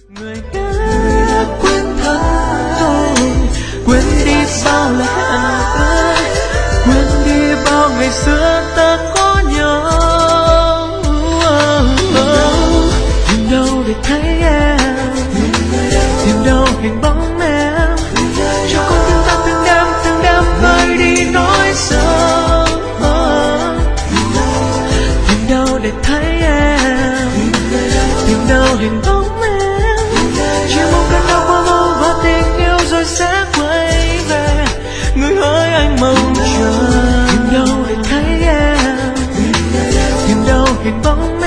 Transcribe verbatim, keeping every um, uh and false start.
Người đã quên thân tôi, quên đi bao lời hẹn ước, quên đi bao ngày xưa ta có nhau. Tìm đâu để thấy em, tìm đâu hình bóng em, cho con tim ta từng đêm từng đêm vơi đi nỗi sợ. Tìm đâu để thấy em, tìm đâu hình bóng em, chỉ mong cơn đau qua lâu và tình yêu rồi sẽ quay về. Người hỡi anh mong chờ, tìm đâu để thấy em, tìm đâu hình bóng